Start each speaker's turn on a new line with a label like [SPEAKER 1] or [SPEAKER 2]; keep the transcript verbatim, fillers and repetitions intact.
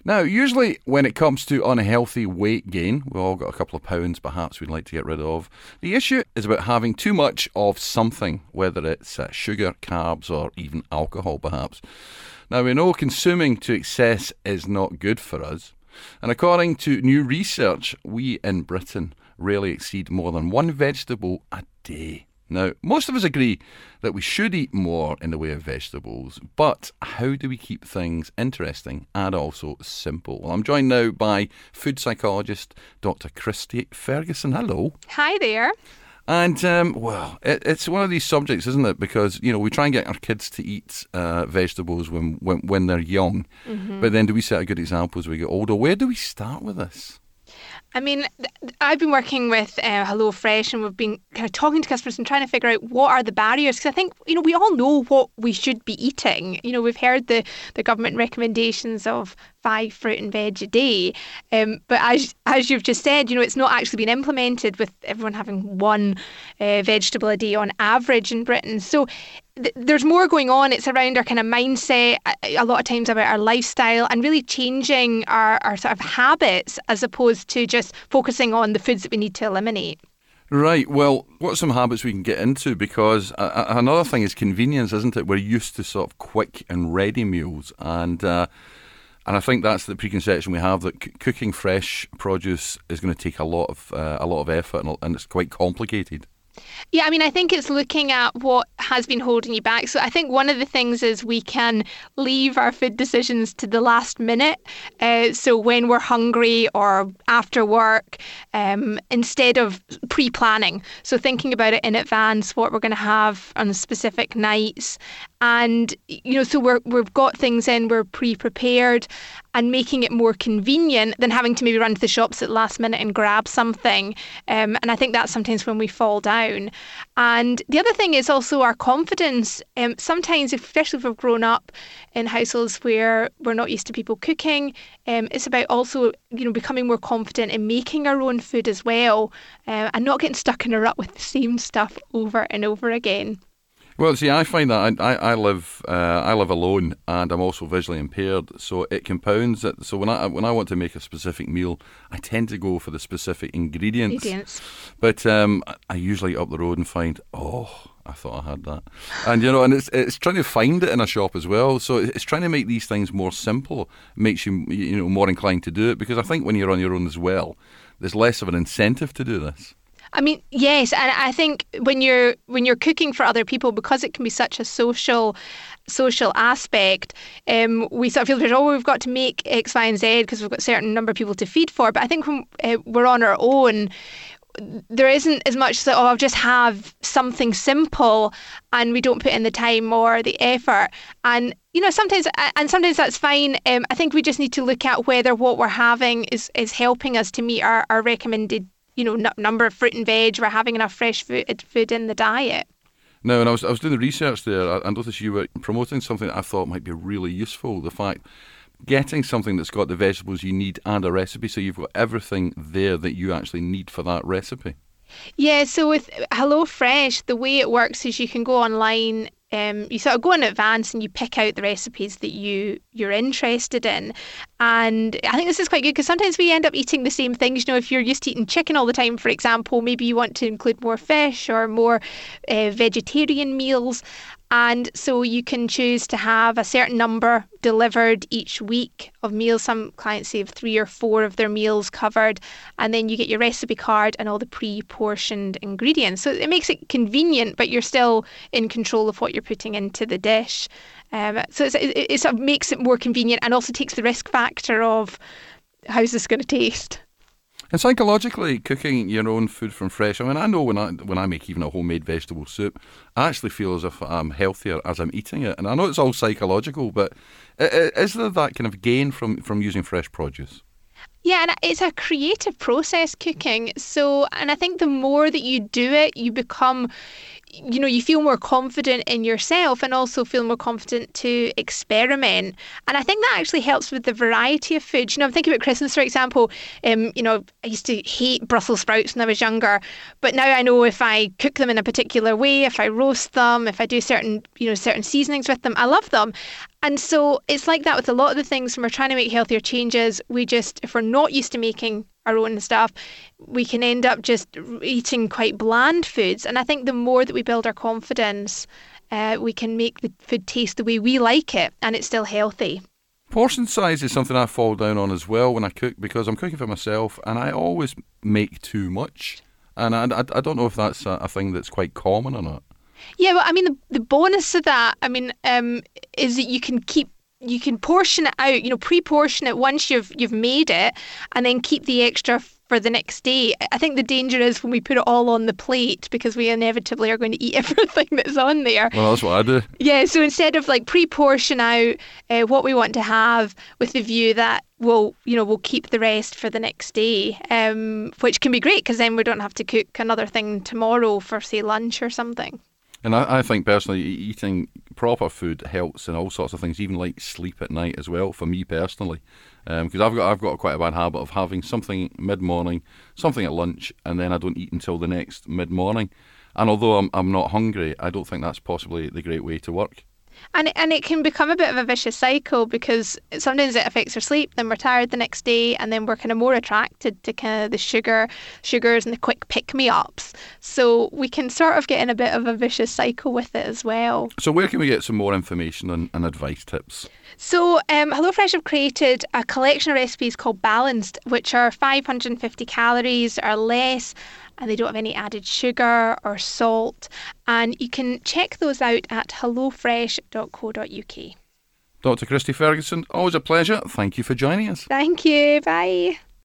[SPEAKER 1] Now, usually when it comes to unhealthy weight gain, we've all got a couple of pounds perhaps we'd like to get rid of. The issue is about having too much of something, whether it's uh, sugar, carbs, or even alcohol perhaps. Now, we know consuming to excess is not good for us. And according to new research, we in Britain rarely exceed more than one vegetable a day. Now, most of us agree that we should eat more in the way of vegetables, but how do we keep things interesting and also simple? Well, I'm joined now by food psychologist Doctor Christy Ferguson. Hello.
[SPEAKER 2] Hi there.
[SPEAKER 1] And, um, well, it, it's one of these subjects, isn't it? Because, you know, we try and get our kids to eat uh, vegetables when, when when they're young, mm-hmm. but then do we set a good example as we get older? Where do we start with this?
[SPEAKER 2] I mean, I've been working with uh, HelloFresh, and we've been kind of talking to customers and trying to figure out what are the barriers. Because I think, you know, we all know what we should be eating. You know, we've heard the, the government recommendations of five fruit and veg a day. Um, but as as you've just said, you know, it's not actually been implemented with everyone having one uh, vegetable a day on average in Britain. So th- there's more going on. It's around our kind of mindset, a lot of times about our lifestyle, and really changing our, our sort of habits as opposed to just focusing on the foods that we need to eliminate.
[SPEAKER 1] Right. Well, what are some habits we can get into? Because uh, another thing is convenience, isn't it? We're used to sort of quick and ready meals, and uh, and I think that's the preconception we have, that c- cooking fresh produce is going to take a lot of uh, a lot of effort, and, and it's quite complicated.
[SPEAKER 2] Yeah, I mean, I think it's looking at what has been holding you back. So I think one of the things is we can leave our food decisions to the last minute. Uh, so when we're hungry or after work, um, instead of pre-planning. So thinking about it in advance, what we're going to have on specific nights. And, you know, so we're, we've got things in, we're pre-prepared, and making it more convenient than having to maybe run to the shops at the last minute and grab something. Um, and I think that's sometimes when we fall down. And the other thing is also our confidence. Um, sometimes, especially if we've grown up in households where we're not used to people cooking, um, it's about also, you know, becoming more confident in making our own food as well, uh, and not getting stuck in a rut with the same stuff over and over again.
[SPEAKER 1] Well, see, I find that I, I live uh, I live alone, and I'm also visually impaired, so it compounds it. So when I when I want to make a specific meal, I tend to go for the specific ingredients.
[SPEAKER 2] Ingredients.
[SPEAKER 1] But um, I usually get up the road and find, oh, I thought I had that, and you know, and it's it's trying to find it in a shop as well. So it's trying to make these things more simple, makes you you know more inclined to do it, because I think when you're on your own as well, there's less of an incentive to do this.
[SPEAKER 2] I mean, yes, and I think when you're when you're cooking for other people, because it can be such a social social aspect, um, we sort of feel, oh, we've got to make X, Y, and Z because we've got a certain number of people to feed for. But I think when uh, we're on our own, there isn't as much that, oh, I'll just have something simple, and we don't put in the time or the effort. And, you know, sometimes, and sometimes that's fine. Um, I think we just need to look at whether what we're having is, is helping us to meet our, our recommended, you know, n- number of fruit and veg. We're having enough fresh food, food in the diet.
[SPEAKER 1] No, and I was I was doing the research there, I, I noticed you were promoting something that I thought might be really useful. The fact, getting something that's got the vegetables you need and a recipe, so you've got everything there that you actually need for that recipe.
[SPEAKER 2] Yeah, so with HelloFresh, the way it works is you can go online. Um, you sort of go in advance and you pick out the recipes that you, you're interested in. And I think this is quite good because sometimes we end up eating the same things. You know, if you're used to eating chicken all the time, for example, maybe you want to include more fish or more uh, vegetarian meals. And so you can choose to have a certain number delivered each week of meals. Some clients say have three or four of their meals covered. And then you get your recipe card and all the pre-portioned ingredients. So it makes it convenient, but you're still in control of what you're putting into the dish. Um, so it's, it, it sort of makes it more convenient and also takes the risk factor of how's this going to taste.
[SPEAKER 1] And psychologically, cooking your own food from fresh, I mean, I know when I when I make even a homemade vegetable soup, I actually feel as if I'm healthier as I'm eating it. And I know it's all psychological, but is there that kind of gain from, from using fresh produce?
[SPEAKER 2] Yeah, and it's a creative process, cooking. So, and I think the more that you do it, you become, you know, you feel more confident in yourself and also feel more confident to experiment. And I think that actually helps with the variety of food. You know, I'm thinking about Christmas, for example. Um, you know, I used to hate Brussels sprouts when I was younger, but now I know if I cook them in a particular way, if I roast them, if I do certain, you know, certain seasonings with them, I love them. And so it's like that with a lot of the things when we're trying to make healthier changes. We just, if we're not used to making our own stuff, we can end up just eating quite bland foods. And I think the more that we build our confidence, uh, we can make the food taste the way we like it and it's still healthy.
[SPEAKER 1] Portion size is something I fall down on as well when I cook, because I'm cooking for myself and I always make too much. And I, I, I don't know if that's a, a thing that's quite common or not.
[SPEAKER 2] Yeah, well, I mean, the, the bonus of that, I mean, um, is that you can keep, you can portion it out, you know, pre-portion it once you've you've made it, and then keep the extra for the next day. I think the danger is when we put it all on the plate, because we inevitably are going to eat everything that's on there.
[SPEAKER 1] Well, that's what I do.
[SPEAKER 2] Yeah, so instead of like pre-portion out uh, what we want to have with the view that we'll, you know, we'll keep the rest for the next day, um, which can be great because then we don't have to cook another thing tomorrow for, say, lunch or something.
[SPEAKER 1] And I, I think personally, e- eating proper food helps in all sorts of things, even like sleep at night as well, for me personally. Because um, I've got I've got quite a bad habit of having something mid-morning, something at lunch, and then I don't eat until the next mid-morning. And although I'm I'm not hungry, I don't think that's possibly the great way to work.
[SPEAKER 2] And, and it can become a bit of a vicious cycle, because sometimes it affects our sleep, then we're tired the next day, and then we're kind of more attracted to kind of the sugar, sugars and the quick pick-me-ups. So we can sort of get in a bit of a vicious cycle with it as well.
[SPEAKER 1] So where can we get some more information and, and advice tips?
[SPEAKER 2] So um, HelloFresh have created a collection of recipes called Balanced, which are five hundred fifty calories or less, and they don't have any added sugar or salt. And you can check those out at hello fresh dot co dot uk.
[SPEAKER 1] Doctor Christy Ferguson, always a pleasure. Thank you for joining us.
[SPEAKER 2] Thank you. Bye.